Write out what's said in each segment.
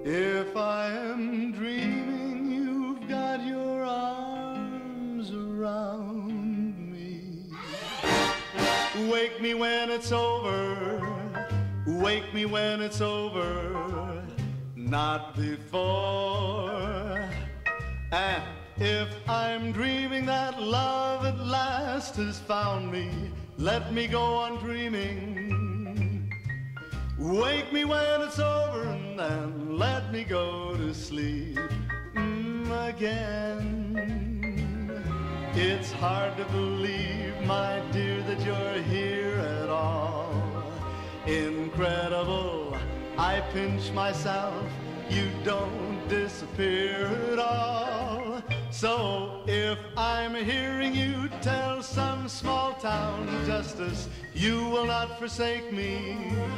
If I am dreaming, you've got your arms around me. Wake me when it's over, wake me when it's over, not before. And if I'm dreaming that love at last has found me, let me go on dreaming. Wake me when it's over and then let me go to sleep again. It's hard to believe, my dear, that you're here at all. Incredible, I pinch myself, you don't disappear at all. So if I'm hearing you tell some small town justice you will not forsake me,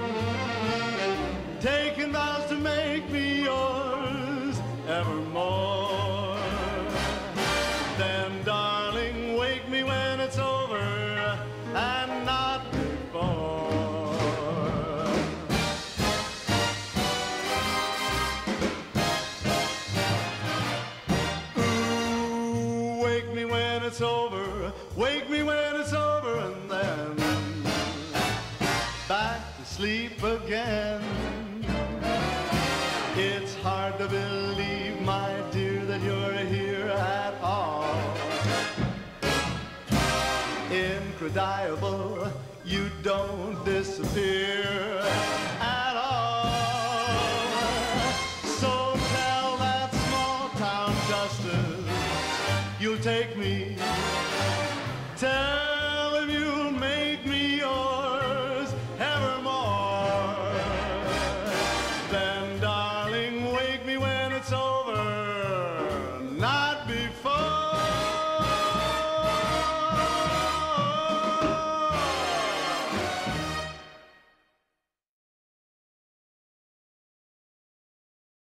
taking vows to make me yours evermore, then darling, wake me when it's over and not before. Wake me when it's over, wake me when it's over, and then back to sleep again. It's hard to believe, my dear, that you're here at all. Incredible, you don't disappear